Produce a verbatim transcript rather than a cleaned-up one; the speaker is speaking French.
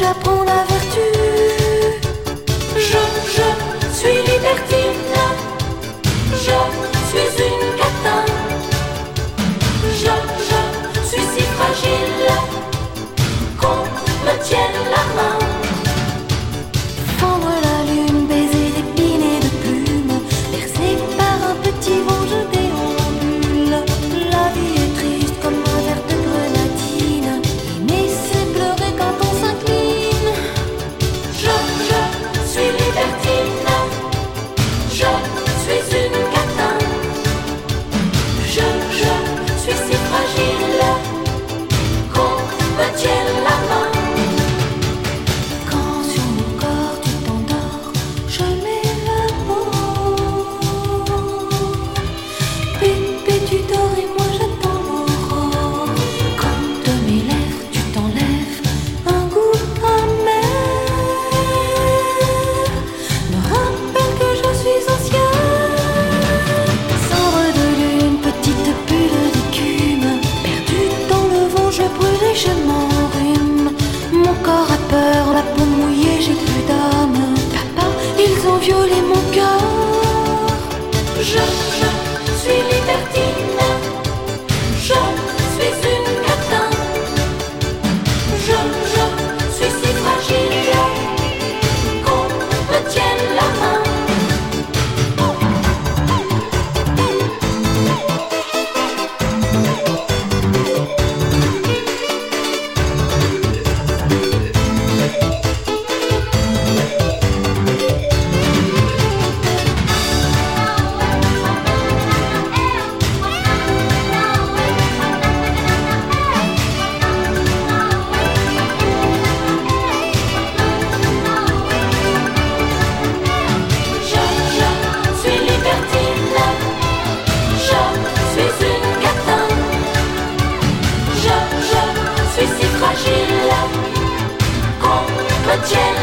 j'apprends la vertu. Je, je suis libertine. Je suis une catin. Je, je suis si fragile qu'on me tienne la main. Fendre la lune, baiser d'épines et de plumes, bercé par un petit vent, je déambule. La vie est triste comme un verre de grenadine. Aimer, c'est pleurer quand on s'incline. Je, je suis libertine. Je suis une catin. Je, je suis si fragile qu'on me tienne la main. Quand sur mon corps tu t'endors, je mets la peau. Bébé, tu dors et moi j'attends l'aurore. Quand de mes lèvres tu t'enlèves un goût amer, me rappelle que je suis ancien. Cendre de lune, petite bulle d'écume, perdue dans le vent, je brûle et je m'enrhume. Mon corps a peur, la peau mouillée, j'ai plus d'âme. Papa, ils ont violé mon cœur. Je, je suis libertine. Je suis une catin. Je, je suis si fragile qu'on me tienne la main. Je, je suis libertine. Je suis une catin. Je, je suis si fragile qu'on me tienne